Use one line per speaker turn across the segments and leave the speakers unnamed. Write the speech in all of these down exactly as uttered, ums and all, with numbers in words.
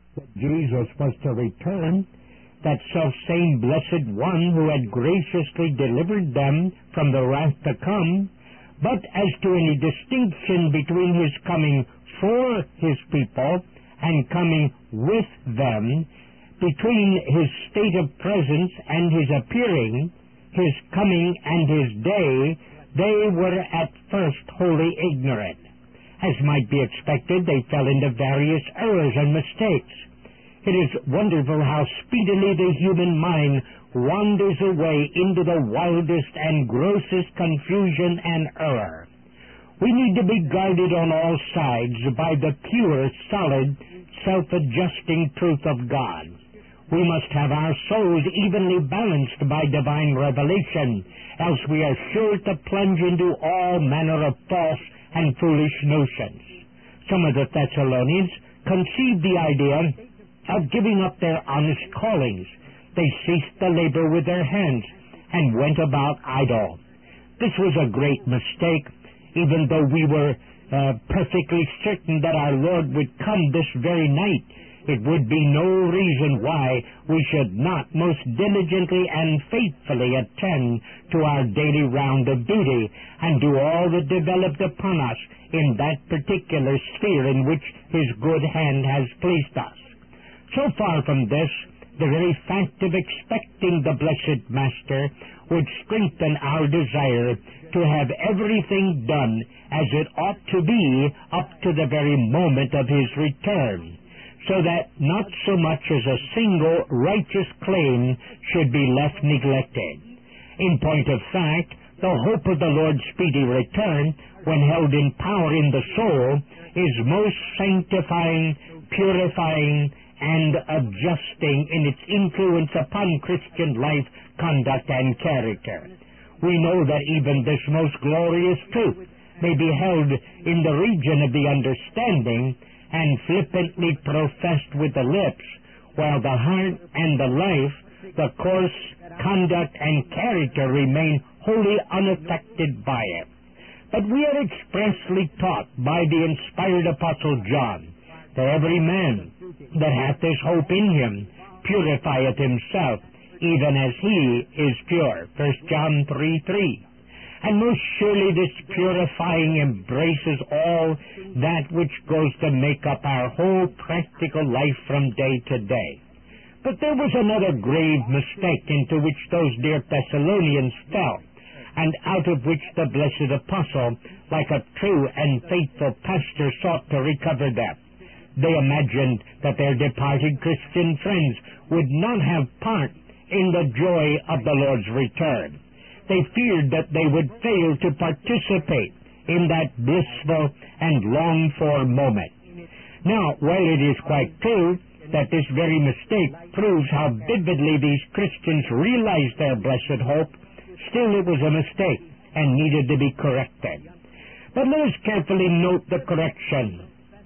that Jesus was to return, that self-same blessed one who had graciously delivered them from the wrath to come, but as to any distinction between his coming for his people and coming with them, between his state of presence and his appearing, his coming and his day, they were at first wholly ignorant. As might be expected, they fell into various errors and mistakes. It is wonderful how speedily the human mind wanders away into the wildest and grossest confusion and error. We need to be guarded on all sides by the pure, solid, self-adjusting truth of God. We must have our souls evenly balanced by divine revelation, else we are sure to plunge into all manner of false and foolish notions. Some of the Thessalonians conceived the idea of giving up their honest callings. They ceased to labor with their hands and went about idle. This was a great mistake, even though we were uh, perfectly certain that our Lord would come this very night. It would be no reason why we should not most diligently and faithfully attend to our daily round of duty and do all that developed upon us in that particular sphere in which His good hand has placed us. So far from this, the very fact of expecting the blessed Master would strengthen our desire to have everything done as it ought to be up to the very moment of His return, so that not so much as a single righteous claim should be left neglected. In point of fact, the hope of the Lord's speedy return, when held in power in the soul, is most sanctifying, purifying, and adjusting in its influence upon Christian life, conduct, and character. We know that even this most glorious truth may be held in the region of the understanding and flippantly professed with the lips, while the heart and the life, the course, conduct, and character remain wholly unaffected by it. But we are expressly taught by the inspired Apostle John that every man that hath this hope in him purifieth himself, even as he is pure. First John three three. And most surely this purifying embraces all that which goes to make up our whole practical life from day to day. But there was another grave mistake into which those dear Thessalonians fell, and out of which the blessed apostle, like a true and faithful pastor, sought to recover them. They imagined that their departed Christian friends would not have part in the joy of the Lord's return. They feared that they would fail to participate in that blissful and longed-for moment. Now, while it is quite true that this very mistake proves how vividly these Christians realized their blessed hope, still it was a mistake and needed to be corrected. But let us carefully note the correction.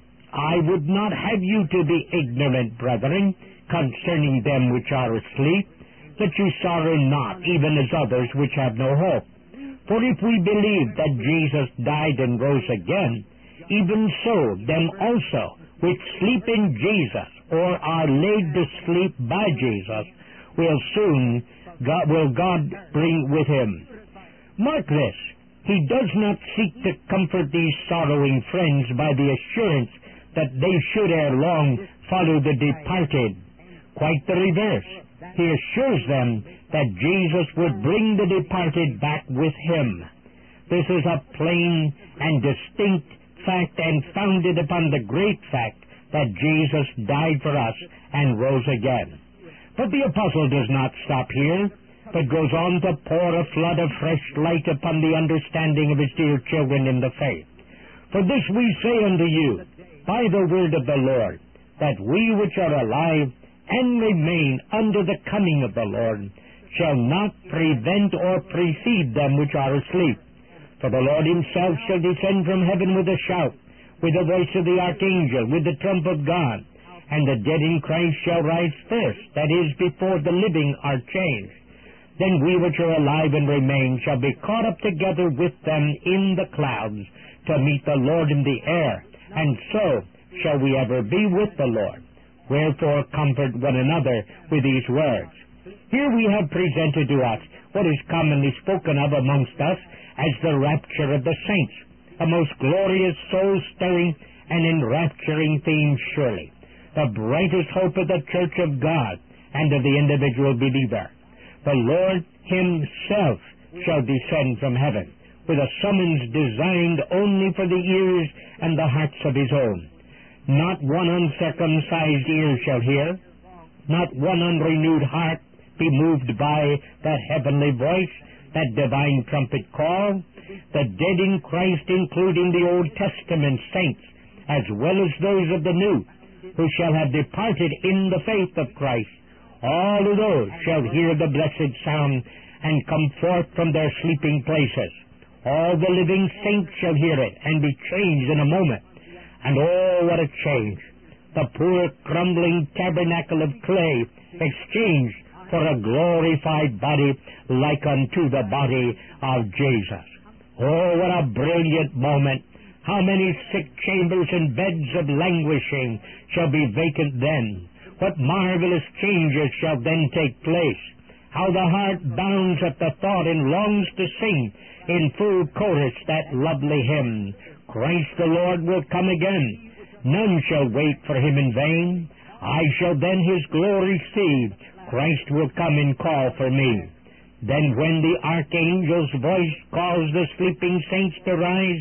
I would not have you to be ignorant, brethren, concerning them which are asleep, that you sorrow not, even as others which have no hope. For if we believe that Jesus died and rose again, even so them also which sleep in Jesus, or are laid to sleep by Jesus, will soon God, will God bring with him. Mark this, he does not seek to comfort these sorrowing friends by the assurance that they should ere long follow the departed. Quite the reverse. He assures them that Jesus would bring the departed back with him. This is a plain and distinct fact and founded upon the great fact that Jesus died for us and rose again. But the apostle does not stop here, but goes on to pour a flood of fresh light upon the understanding of his dear children in the faith. For this we say unto you, by the word of the Lord, that we which are alive and remain under the coming of the Lord shall not prevent or precede them which are asleep. For the Lord himself shall descend from heaven with a shout, with the voice of the archangel, with the trump of God, and the dead in Christ shall rise first, that is, before the living are changed. Then we which are alive and remain shall be caught up together with them in the clouds to meet the Lord in the air, and so shall we ever be with the Lord. Wherefore comfort one another with these words. Here we have presented to us what is commonly spoken of amongst us as the rapture of the saints, a most glorious, soul-stirring, and enrapturing theme surely, the brightest hope of the Church of God and of the individual believer. The Lord Himself shall descend from heaven with a summons designed only for the ears and the hearts of His own. Not one uncircumcised ear shall hear, not one unrenewed heart be moved by that heavenly voice, that divine trumpet call. The dead in Christ, including the Old Testament saints, as well as those of the New, who shall have departed in the faith of Christ, all of those shall hear the blessed sound and come forth from their sleeping places. All the living saints shall hear it and be changed in a moment. And oh, what a change! The poor crumbling tabernacle of clay exchanged for a glorified body like unto the body of Jesus. Oh, what a brilliant moment! How many sick chambers and beds of languishing shall be vacant then! What marvelous changes shall then take place! How the heart bounds at the thought and longs to sing in full chorus that lovely hymn, Christ the Lord will come again. None shall wait for Him in vain. I shall then His glory see. Christ will come and call for me. Then when the archangel's voice calls the sleeping saints to rise,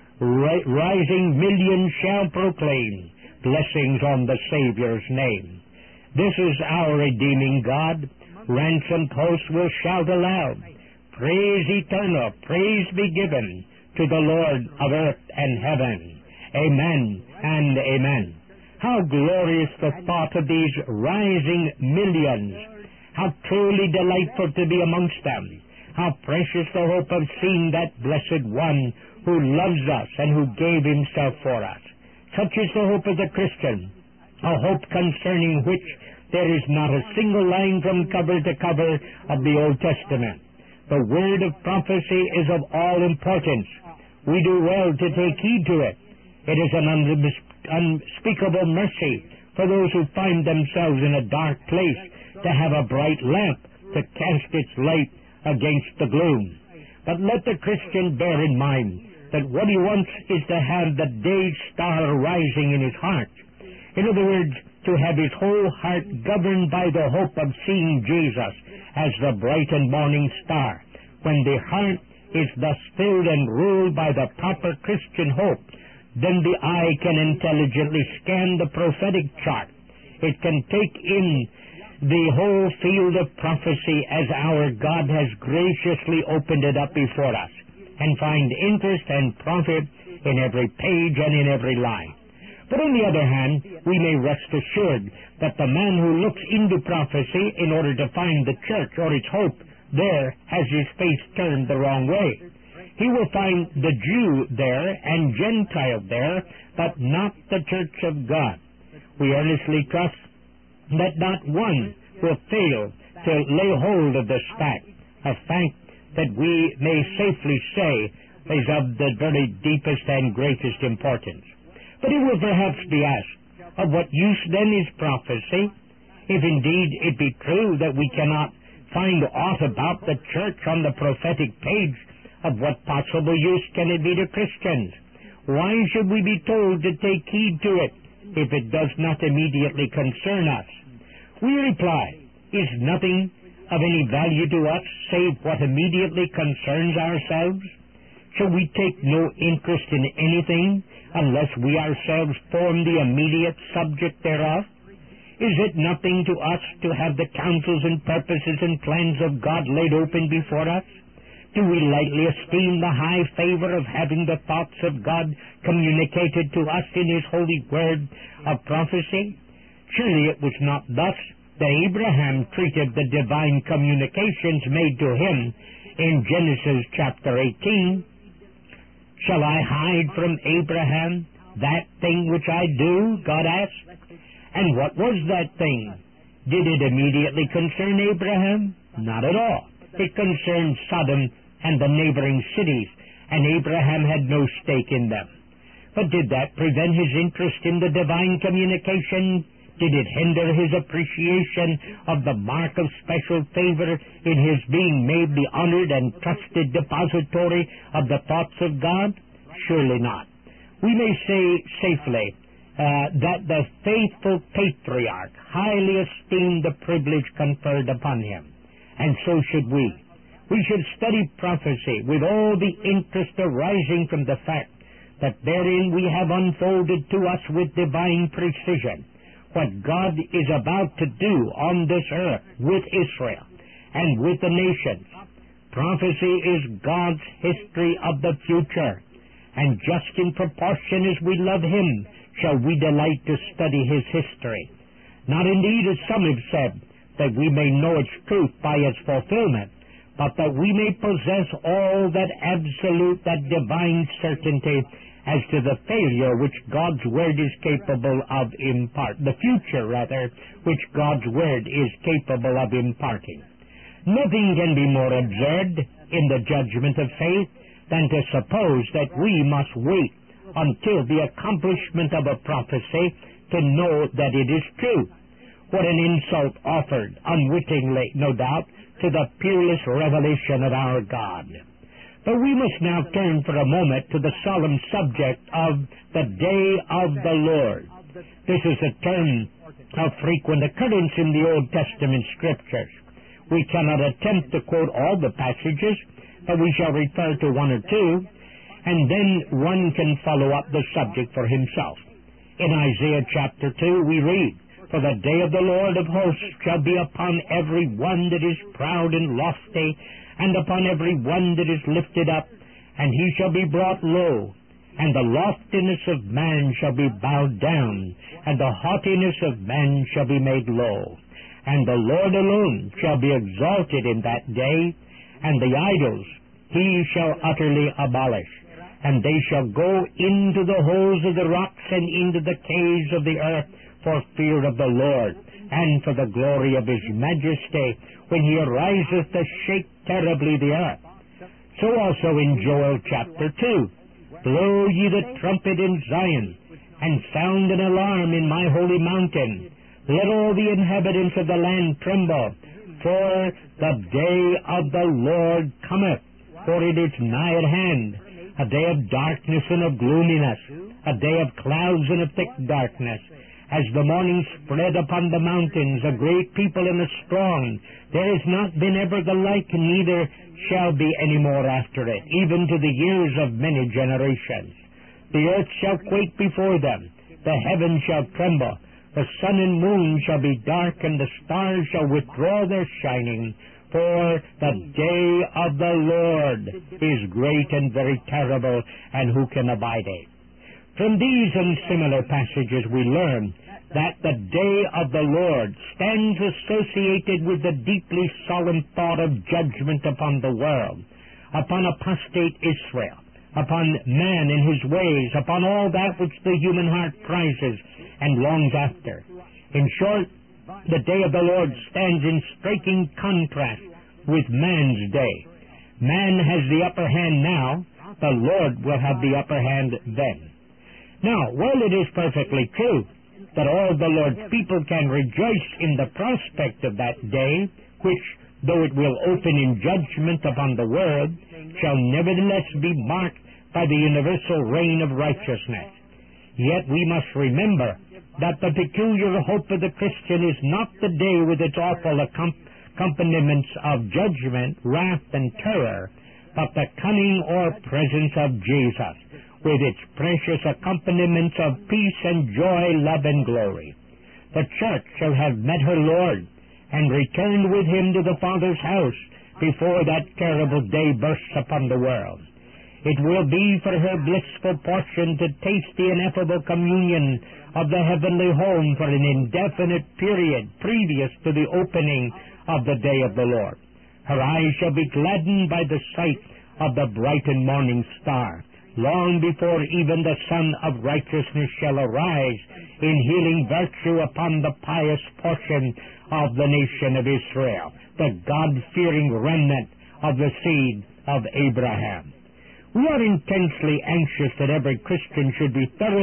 ri- rising millions shall proclaim blessings on the Savior's name. This is our redeeming God. Ransomed hosts will shout aloud. Praise eternal, praise be given to the Lord of earth and heaven. Amen and amen. How glorious the thought of these rising millions. How truly delightful to be amongst them. How precious the hope of seeing that blessed one who loves us and who gave Himself for us. Such is the hope of the Christian, a hope concerning which there is not a single line from cover to cover of the Old Testament. The word of prophecy is of all importance. We do well to take heed to it. It is an unspeakable mercy for those who find themselves in a dark place to have a bright lamp to cast its light against the gloom. But let the Christian bear in mind that what he wants is to have the day star rising in his heart. In other words, to have his whole heart governed by the hope of seeing Jesus as the bright and morning star. When the heart is thus filled and ruled by the proper Christian hope, then the eye can intelligently scan the prophetic chart. It can take in the whole field of prophecy as our God has graciously opened it up before us, and find interest and profit in every page and in every line. But on the other hand, we may rest assured that the man who looks into prophecy in order to find the church or its hope there has his face turned the wrong way. He will find the Jew there and Gentile there, but not the church of God. We earnestly trust that not one will fail to lay hold of this fact, a fact that we may safely say is of the very deepest and greatest importance. But it will perhaps be asked, of what use then is prophecy, if indeed it be true that we cannot find aught about the church on the prophetic page? Of what possible use can it be to Christians? Why should we be told to take heed to it if it does not immediately concern us? We reply, is nothing of any value to us save what immediately concerns ourselves? Shall we take no interest in anything unless we ourselves form the immediate subject thereof? Is it nothing to us to have the counsels and purposes and plans of God laid open before us? Do we lightly esteem the high favor of having the thoughts of God communicated to us in His holy word of prophecy? Surely it was not thus that Abraham treated the divine communications made to him in Genesis chapter eighteen. Shall I hide from Abraham that thing which I do? God asked. And what was that thing? Did it immediately concern Abraham? Not at all. It concerned Sodom and the neighboring cities, and Abraham had no stake in them. But did that prevent his interest in the divine communication? Did it hinder his appreciation of the mark of special favor in his being made the honored and trusted depository of the thoughts of God? Surely not. We may say safely uh, that the faithful patriarch highly esteemed the privilege conferred upon him, and so should we. We should study prophecy with all the interest arising from the fact that therein we have unfolded to us with divine precision what God is about to do on this earth with Israel and with the nations. Prophecy is God's history of the future, and just in proportion as we love Him shall we delight to study His history. Not indeed, as some have said, that we may know its truth by its fulfillment, but that we may possess all that absolute, that divine certainty as to the failure which God's Word is capable of impart, the future, rather, which God's Word is capable of imparting. Nothing can be more absurd in the judgment of faith than to suppose that we must wait until the accomplishment of a prophecy to know that it is true. What an insult offered, unwittingly, no doubt, to the peerless revelation of our God. But we must now turn for a moment to the solemn subject of the Day of the Lord. This is a term of frequent occurrence in the Old Testament Scriptures. We cannot attempt to quote all the passages, but we shall refer to one or two, and then one can follow up the subject for himself. In Isaiah chapter two we read, "For the day of the Lord of hosts shall be upon every one that is proud and lofty, and upon every one that is lifted up, and he shall be brought low. And the loftiness of man shall be bowed down, and the haughtiness of man shall be made low. And the Lord alone shall be exalted in that day, and the idols he shall utterly abolish. And they shall go into the holes of the rocks and into the caves of the earth for fear of the Lord, and for the glory of his majesty, when he ariseth to shake terribly the earth." So also in Joel chapter two, "Blow ye the trumpet in Zion, and sound an alarm in my holy mountain. Let all the inhabitants of the land tremble, for the day of the Lord cometh, for it is nigh at hand, a day of darkness and of gloominess, a day of clouds and of thick darkness. As the morning spread upon the mountains, a great people and a strong, there has not been ever the like, neither shall be any more after it, even to the years of many generations. The earth shall quake before them, the heavens shall tremble, the sun and moon shall be dark, and the stars shall withdraw their shining, for the day of the Lord is great and very terrible, and who can abide it?" From these and similar passages we learn that the day of the Lord stands associated with the deeply solemn thought of judgment upon the world, upon apostate Israel, upon man and his ways, upon all that which the human heart prizes and longs after. In short, the day of the Lord stands in striking contrast with man's day. Man has the upper hand now, the Lord will have the upper hand then. Now, while it is perfectly true that all the Lord's people can rejoice in the prospect of that day, which, though it will open in judgment upon the world, shall nevertheless be marked by the universal reign of righteousness, yet we must remember that the peculiar hope of the Christian is not the day with its awful accompaniments of judgment, wrath, and terror, but the coming or presence of Jesus, with its precious accompaniments of peace and joy, love and glory. The church shall have met her Lord, and returned with him to the Father's house before that terrible day bursts upon the world. It will be for her blissful portion to taste the ineffable communion of the heavenly home for an indefinite period previous to the opening of the day of the Lord. Her eyes shall be gladdened by the sight of the bright and morning star, long before even the Son of Righteousness shall arise in healing virtue upon the pious portion of the nation of Israel, the God-fearing remnant of the seed of Abraham. We are intensely anxious that every Christian should be thoroughly,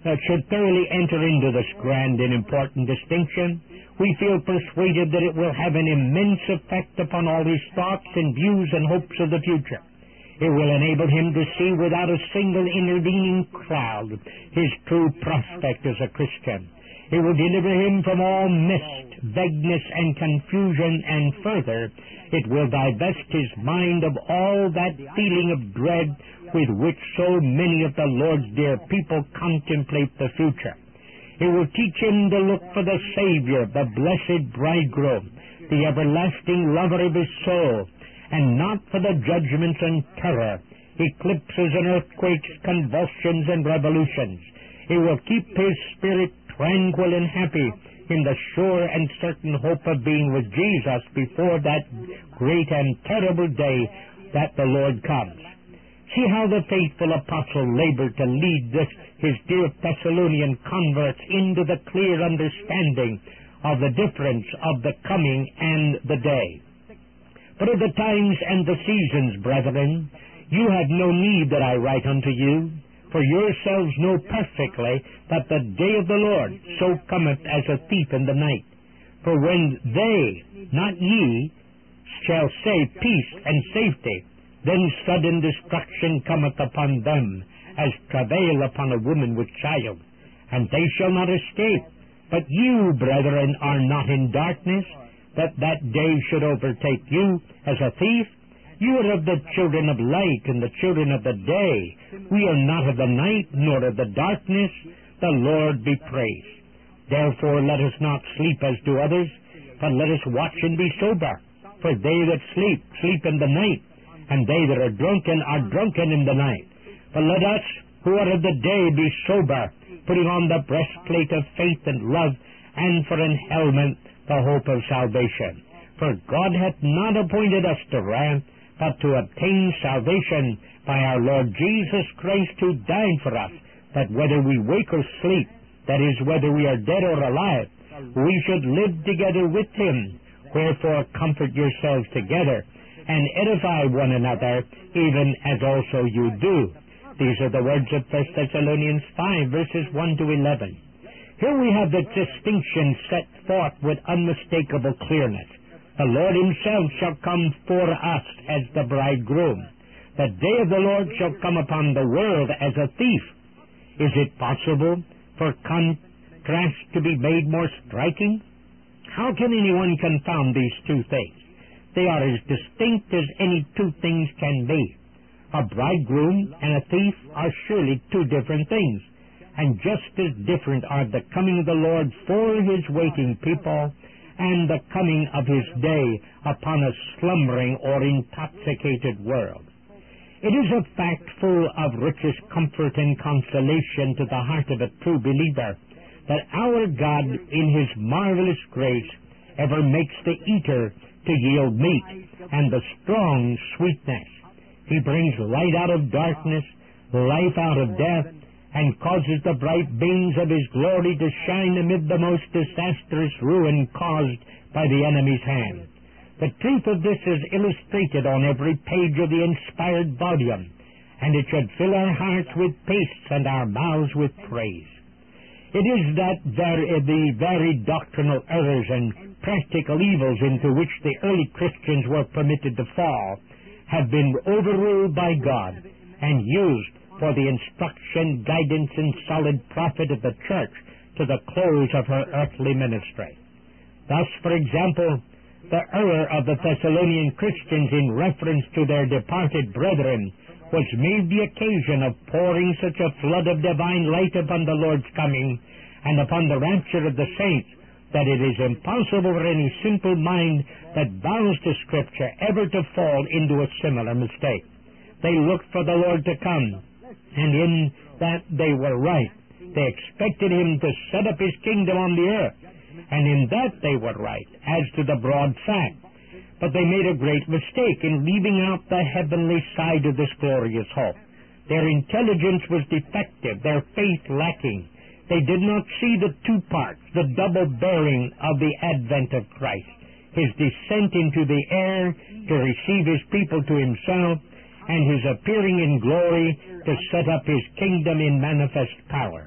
uh, should thoroughly enter into this grand and important distinction, we feel persuaded that it will have an immense effect upon all his thoughts and views and hopes of the future. It will enable him to see without a single intervening cloud his true prospect as a Christian. It will deliver him from all mist, vagueness, and confusion, and further, it will divest his mind of all that feeling of dread with which so many of the Lord's dear people contemplate the future. It will teach him to look for the Savior, the blessed bridegroom, the everlasting lover of his soul, and not for the judgments and terror, eclipses and earthquakes, convulsions and revolutions. It will keep his spirit tranquil and happy in the sure and certain hope of being with Jesus before that great and terrible day that the Lord comes. See how the faithful apostle labored to lead this, his dear Thessalonian converts into the clear understanding of the difference of the coming and the day. But of the times and the seasons, brethren, you have no need that I write unto you, for yourselves know perfectly that the day of the Lord so cometh as a thief in the night. For when they, not ye, shall say peace and safety, then sudden destruction cometh upon them, as travail upon a woman with child, and they shall not escape. But you, brethren, are not in darkness, that that day should overtake you as a thief. You are of the children of light and the children of the day. We are not of the night, nor of the darkness. The Lord be praised. Therefore let us not sleep as do others, but let us watch and be sober. For they that sleep, sleep in the night, and they that are drunken are drunken in the night. But let us, who are of the day, be sober, putting on the breastplate of faith and love, and for an helmet the hope of salvation. For God hath not appointed us to wrath, but to obtain salvation by our Lord Jesus Christ, who died for us, that whether we wake or sleep, that is, whether we are dead or alive, we should live together with him. Wherefore comfort yourselves together, and edify one another, even as also you do. These are the words of First Thessalonians five, verses one to eleven. Here we have the distinction set forth with unmistakable clearness. The Lord himself shall come for us as the bridegroom. The day of the Lord shall come upon the world as a thief. Is it possible for contrast to be made more striking? How can anyone confound these two things? They are as distinct as any two things can be. A bridegroom and a thief are surely two different things, and just as different are the coming of the Lord for his waiting people and the coming of his day upon a slumbering or intoxicated world. It is a fact full of richest comfort and consolation to the heart of a true believer that our God, in his marvelous grace, ever makes the eater to yield meat, and the strong sweetness. He brings light out of darkness, life out of death, and causes the bright beams of his glory to shine amid the most disastrous ruin caused by the enemy's hand. The truth of this is illustrated on every page of the inspired volume, and it should fill our hearts with peace and our mouths with praise. It is that very, the very doctrinal errors and practical evils into which the early Christians were permitted to fall have been overruled by God and used for the instruction, guidance, and solid profit of the church to the close of her earthly ministry. Thus, for example, the error of the Thessalonian Christians in reference to their departed brethren was made the occasion of pouring such a flood of divine light upon the Lord's coming and upon the rapture of the saints that it is impossible for any simple mind that bows to Scripture ever to fall into a similar mistake. They looked for the Lord to come, and in that they were right. They expected him to set up his kingdom on the earth, and in that they were right, as to the broad fact. But they made a great mistake in leaving out the heavenly side of this glorious hope. Their intelligence was defective, their faith lacking. They did not see the two parts, the double bearing of the advent of Christ, his descent into the air to receive his people to himself, and his appearing in glory to set up his kingdom in manifest power.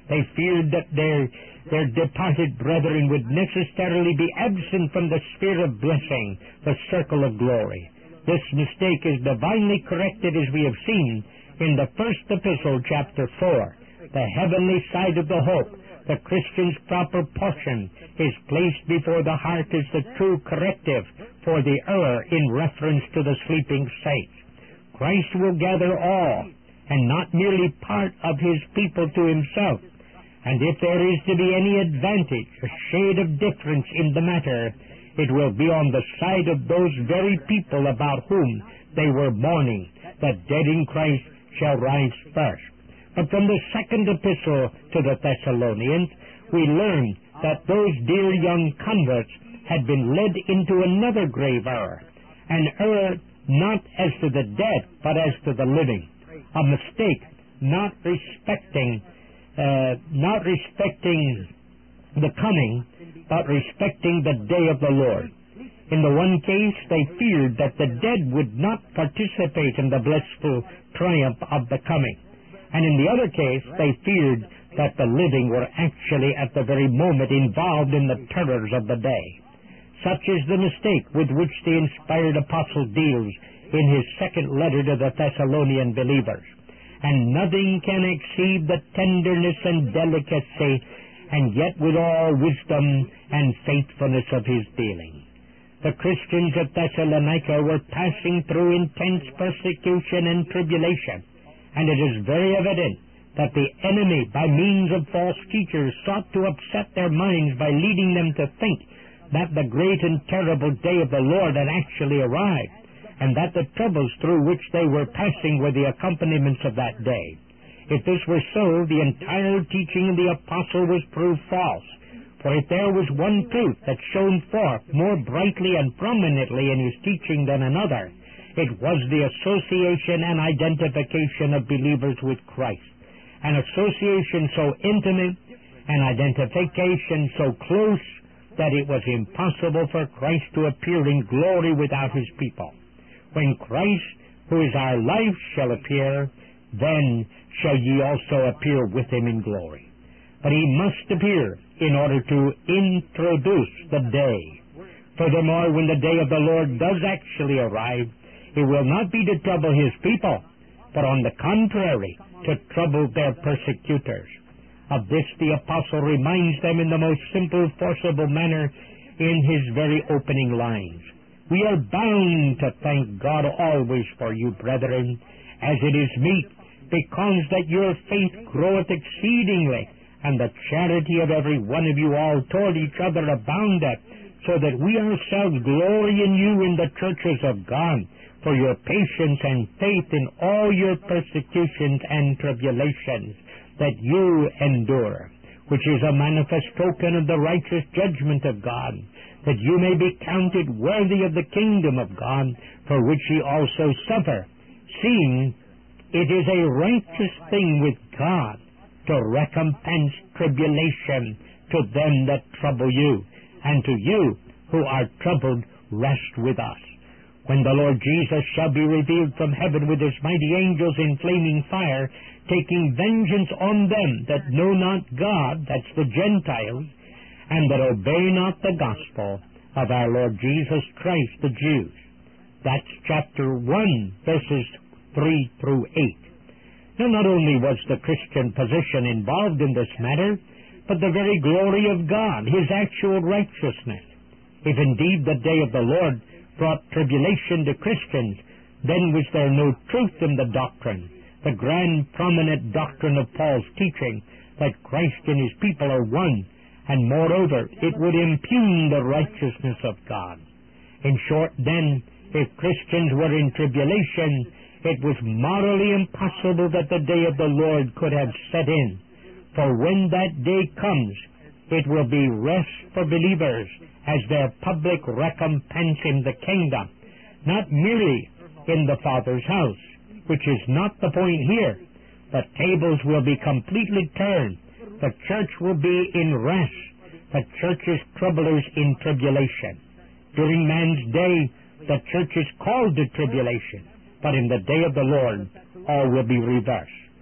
They feared that their, their departed brethren would necessarily be absent from the sphere of blessing, the circle of glory. This mistake is divinely corrected, as we have seen in the first epistle, chapter four. The heavenly side of the hope, the Christian's proper portion, is placed before the heart as the true corrective for the error in reference to the sleeping saints. Christ will gather all, and not merely part of his people to himself. And if there is to be any advantage, a shade of difference in the matter, it will be on the side of those very people about whom they were mourning. The dead in Christ shall rise first. But from the second epistle to the Thessalonians, we learn that those dear young converts had been led into another grave error, an error not as to the dead, but as to the living, a mistake not respecting, uh, not respecting the coming, but respecting the day of the Lord. In the one case, they feared that the dead would not participate in the blissful triumph of the coming. And in the other case, they feared that the living were actually at the very moment involved in the terrors of the day. Such is the mistake with which the inspired apostle deals in his second letter to the Thessalonian believers. And nothing can exceed the tenderness and delicacy, and yet with all wisdom and faithfulness of his dealing. The Christians at Thessalonica were passing through intense persecution and tribulation, and it is very evident that the enemy, by means of false teachers, sought to upset their minds by leading them to think that the great and terrible day of the Lord had actually arrived, and that the troubles through which they were passing were the accompaniments of that day. If this were so, the entire teaching of the apostle was proved false. For if there was one truth that shone forth more brightly and prominently in his teaching than another, it was the association and identification of believers with Christ. An association so intimate, an identification so close, that it was impossible for Christ to appear in glory without his people. When Christ, who is our life, shall appear, then shall ye also appear with him in glory. But he must appear in order to introduce the day. Furthermore, when the day of the Lord does actually arrive, it will not be to trouble his people, but on the contrary, to trouble their persecutors. Of this the apostle reminds them in the most simple, forcible manner in his very opening lines. We are bound to thank God always for you, brethren, as it is meet, because that your faith groweth exceedingly, and the charity of every one of you all toward each other aboundeth, so that we ourselves glory in you in the churches of God, for your patience and faith in all your persecutions and tribulations that you endure, which is a manifest token of the righteous judgment of God, that you may be counted worthy of the kingdom of God, for which ye also suffer, seeing it is a righteous thing with God to recompense tribulation to them that trouble you, and to you who are troubled rest with us. When the Lord Jesus shall be revealed from heaven with his mighty angels in flaming fire, taking vengeance on them that know not God, that's the Gentiles, and that obey not the gospel of our Lord Jesus Christ, the Jews. That's chapter one, verses three through eight. Now, not only was the Christian position involved in this matter, but the very glory of God, his actual righteousness. If indeed the day of the Lord brought tribulation to Christians, then was there no truth in the doctrine, the grand prominent doctrine of Paul's teaching, that Christ and his people are one, and moreover, it would impugn the righteousness of God. In short, then, if Christians were in tribulation, it was morally impossible that the day of the Lord could have set in. For when that day comes, it will be rest for believers as their public recompense in the kingdom, not merely in the Father's house, which is not the point here. The tables will be completely turned. The church will be in rest. The church's troublers in tribulation. During man's day, the church is called to tribulation, but in the day of the Lord, all will be reversed.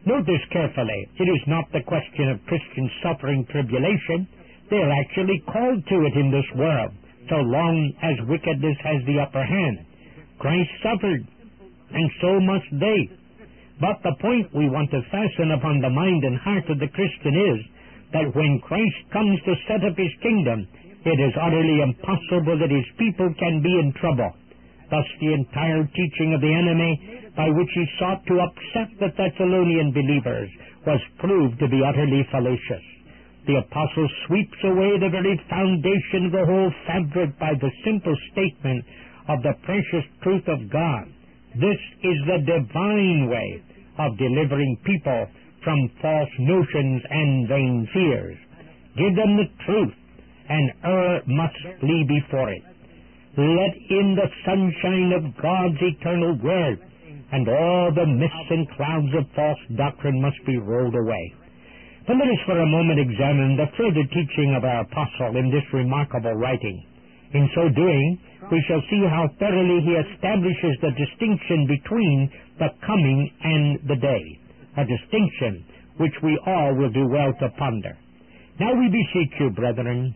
Note this carefully. It is not the question of Christians suffering tribulation. They are actually called to it in this world, so long as wickedness has the upper hand. Christ suffered, and so must they. But the point we want to fasten upon the mind and heart of the Christian is that when Christ comes to set up his kingdom, it is utterly impossible that his people can be in trouble. Thus the entire teaching of the enemy, by which he sought to upset the Thessalonian believers, was proved to be utterly fallacious. The apostle sweeps away the very foundation of the whole fabric by the simple statement of the precious truth of God. This is the divine way of delivering people from false notions and vain fears. Give them the truth, and error must flee before it. Let in the sunshine of God's eternal word, and all the mists and clouds of false doctrine must be rolled away. But let us for a moment examine the further teaching of our apostle in this remarkable writing. In so doing, we shall see how thoroughly he establishes the distinction between the coming and the day, a distinction which we all will do well to ponder. Now we beseech you, brethren,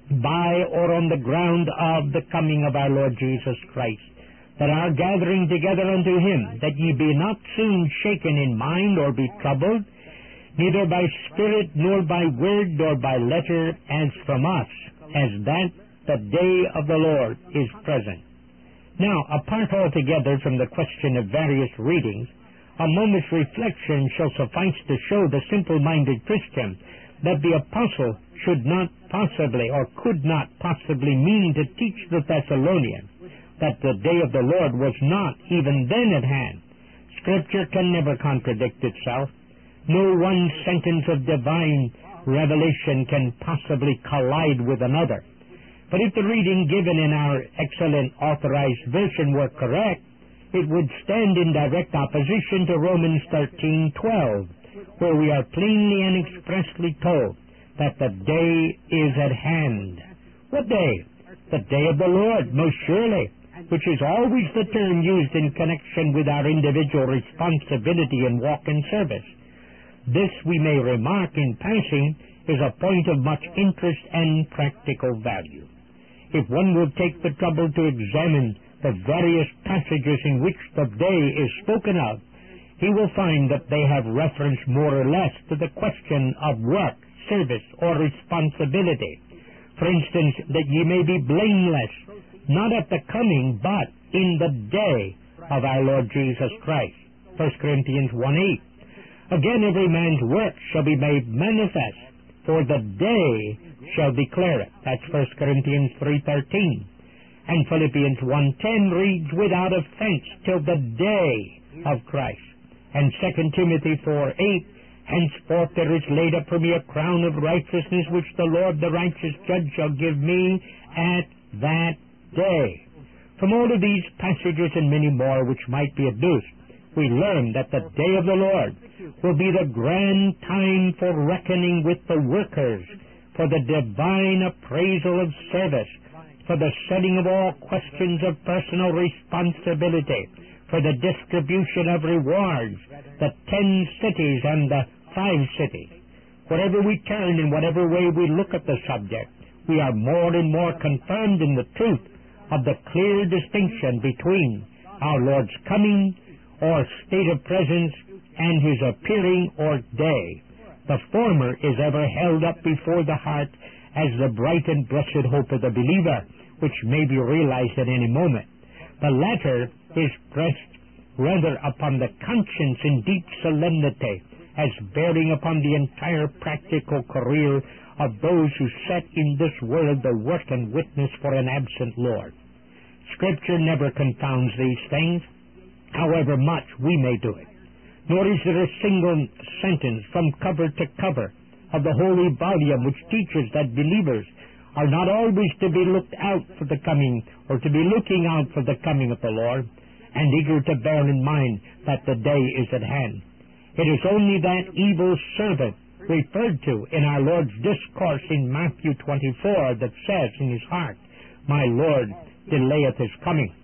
by or on the ground of the coming of our Lord Jesus Christ, that our gathering together unto him, that ye be not soon shaken in mind or be troubled, neither by spirit nor by word nor by letter as from us, as that the day of the Lord is present. Now, apart altogether from the question of various readings, a moment's reflection shall suffice to show the simple-minded Christian that the apostle should not possibly or could not possibly mean to teach the Thessalonians that the day of the Lord was not even then at hand. Scripture can never contradict itself. No one sentence of divine revelation can possibly collide with another. But if the reading given in our excellent authorized version were correct, it would stand in direct opposition to Romans thirteen twelve, where we are plainly and expressly told that the day is at hand. What day? The day of the Lord, most surely, which is always the term used in connection with our individual responsibility and walk in service. This, we may remark in passing, is a point of much interest and practical value. If one will take the trouble to examine the various passages in which the day is spoken of, he will find that they have reference more or less to the question of work, service, or responsibility. For instance, that ye may be blameless, not at the coming, but in the day of our Lord Jesus Christ. First Corinthians one eight. Again, every man's work shall be made manifest, for the day shall declare it. That's First Corinthians three thirteen. And Philippians one ten reads, without offense till the day of Christ. And Second Timothy four eight, henceforth there is laid up for me a crown of righteousness, which the Lord the righteous judge shall give me at that day. From all of these passages and many more which might be adduced, we learn that the day of the Lord will be the grand time for reckoning with the workers, for the divine appraisal of service, for the setting of all questions of personal responsibility, for the distribution of rewards, the ten cities and the five cities. Wherever we turn, in whatever way we look at the subject, we are more and more confirmed in the truth of the clear distinction between our Lord's coming or state of presence and his appearing or day. The former is ever held up before the heart as the bright and blessed hope of the believer, which may be realized at any moment. The latter is pressed rather upon the conscience in deep solemnity, as bearing upon the entire practical career of those who set in this world the work and witness for an absent Lord. Scripture never confounds these things, however much we may do it. Nor is there a single sentence from cover to cover of the holy volume which teaches that believers are not always to be looked out for the coming, or to be looking out for the coming of the Lord, and eager to bear in mind that the day is at hand. It is only that evil servant referred to in our Lord's discourse in Matthew twenty-four that says in his heart, my Lord delayeth his coming.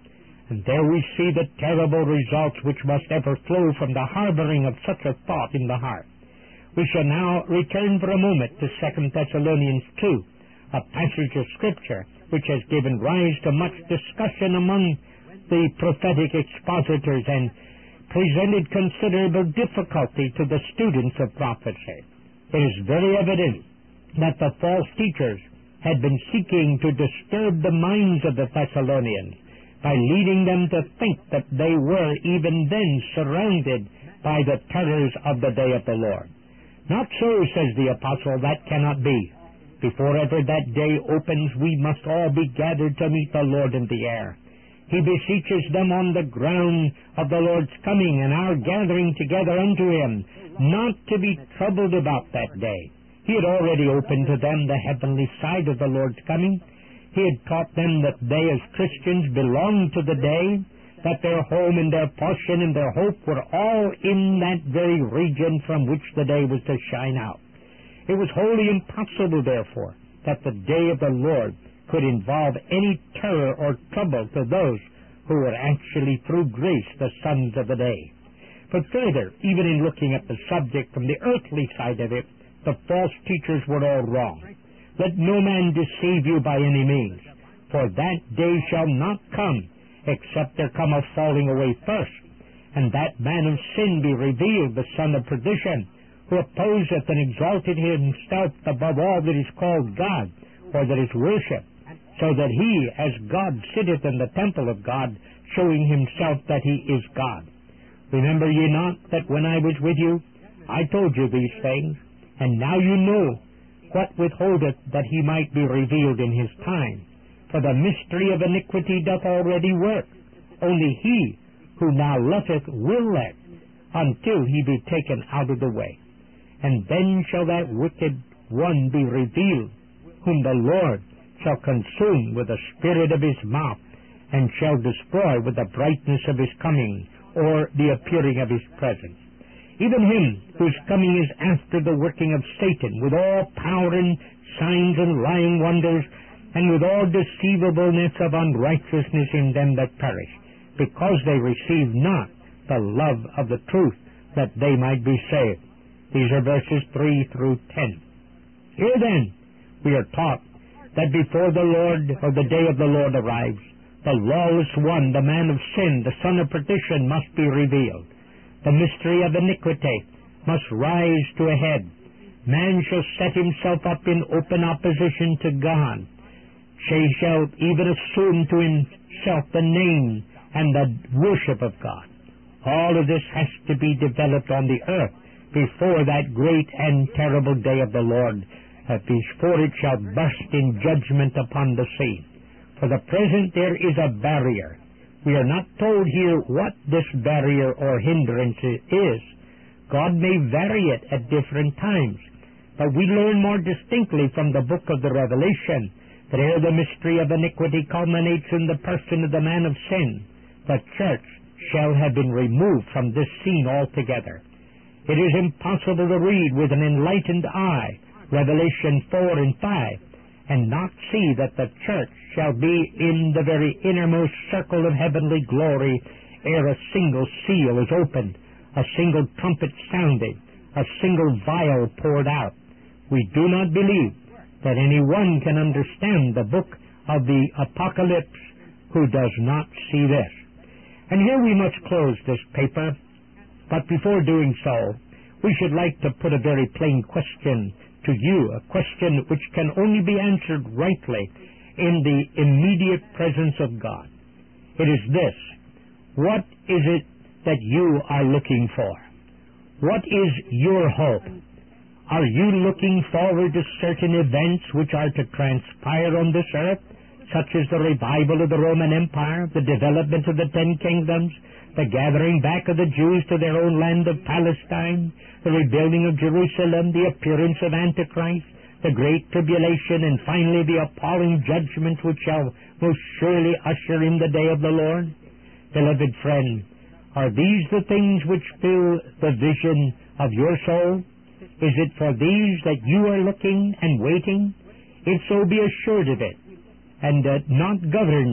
And there we see the terrible results which must ever flow from the harboring of such a thought in the heart. We shall now return for a moment to Second Thessalonians two, a passage of Scripture which has given rise to much discussion among the prophetic expositors and presented considerable difficulty to the students of prophecy. It is very evident that the false teachers had been seeking to disturb the minds of the Thessalonians by leading them to think that they were even then surrounded by the terrors of the day of the Lord. Not so, says the apostle, that cannot be. Before ever that day opens, we must all be gathered to meet the Lord in the air. He beseeches them on the ground of the Lord's coming and our gathering together unto Him, not to be troubled about that day. He had already opened to them the heavenly side of the Lord's coming. He had taught them that they as Christians belonged to the day, that their home and their portion and their hope were all in that very region from which the day was to shine out. It was wholly impossible, therefore, that the day of the Lord could involve any terror or trouble to those who were actually, through grace, the sons of the day. But further, even in looking at the subject from the earthly side of it, the false teachers were all wrong. Let no man deceive you by any means, for that day shall not come, except there come a falling away first, and that man of sin be revealed, the son of perdition, who opposeth and exalted himself above all that is called God, or that is worshipped, so that he, as God, sitteth in the temple of God, showing himself that he is God. Remember ye not that when I was with you, I told you these things, and now you know what withholdeth that he might be revealed in his time. For the mystery of iniquity doth already work. Only he who now letteth will let, until he be taken out of the way. And then shall that wicked one be revealed, whom the Lord shall consume with the spirit of his mouth, and shall destroy with the brightness of his coming, or the appearing of his presence. Even him whose coming is after the working of Satan, with all power and signs and lying wonders, and with all deceivableness of unrighteousness in them that perish, because they receive not the love of the truth, that they might be saved. These are verses three through ten. Here then we are taught that before the Lord, or the day of the Lord arrives, the lawless one, the man of sin, the son of perdition, must be revealed. The mystery of iniquity must rise to a head. Man shall set himself up in open opposition to God. He shall even assume to himself the name and the worship of God. All of this has to be developed on the earth before that great and terrible day of the Lord, uh, before it shall burst in judgment upon the sea. For the present there is a barrier. We are not told here what this barrier or hindrance is. God may vary it at different times, but we learn more distinctly from the book of the Revelation that ere the mystery of iniquity culminates in the person of the man of sin, the church shall have been removed from this scene altogether. It is impossible to read with an enlightened eye Revelation four and five and not see that the church shall be in the very innermost circle of heavenly glory ere a single seal is opened, a single trumpet sounded, a single vial poured out. We do not believe that anyone can understand the book of the Apocalypse who does not see this. And here we must close this paper, but before doing so, we should like to put a very plain question to you, a question which can only be answered rightly in the immediate presence of God. It is this: what is it that you are looking for? What is your hope? Are you looking forward to certain events which are to transpire on this earth, such as the revival of the Roman Empire, the development of the Ten Kingdoms, the gathering back of the Jews to their own land of Palestine, the rebuilding of Jerusalem, the appearance of Antichrist, the great tribulation, and finally the appalling judgment which shall most surely usher in the day of the Lord? Beloved friend, are these the things which fill the vision of your soul? Is it for these that you are looking and waiting? If so, be assured of it, and uh, not governed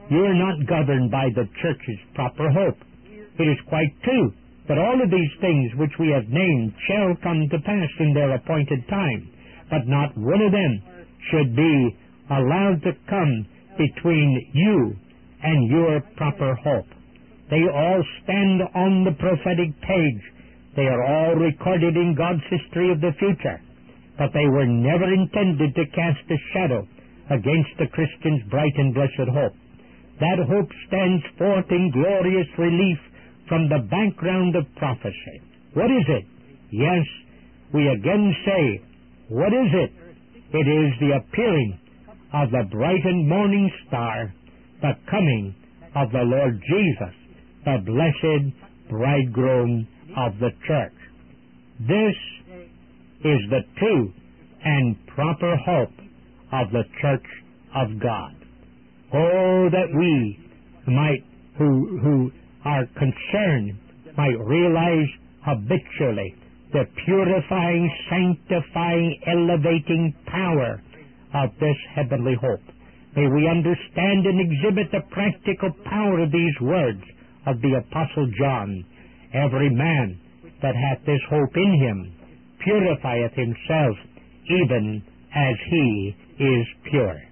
You are not governed by the church's proper hope. It is quite true that all of these things which we have named shall come to pass in their appointed time, but not one of them should be allowed to come between you and your proper hope. They all stand on the prophetic page. They are all recorded in God's history of the future, but they were never intended to cast a shadow against the Christian's bright and blessed hope. That hope stands forth in glorious relief from the background of prophecy. What is it? Yes, we again say, what is it? It is the appearing of the bright and morning star, the coming of the Lord Jesus, the blessed bridegroom of the church. This is the true and proper hope of the church of God. Oh, that we might, who, who are concerned, might realize habitually the purifying, sanctifying, elevating power of this heavenly hope. May we understand and exhibit the practical power of these words of the Apostle John. Every man that hath this hope in him purifieth himself even as he is pure.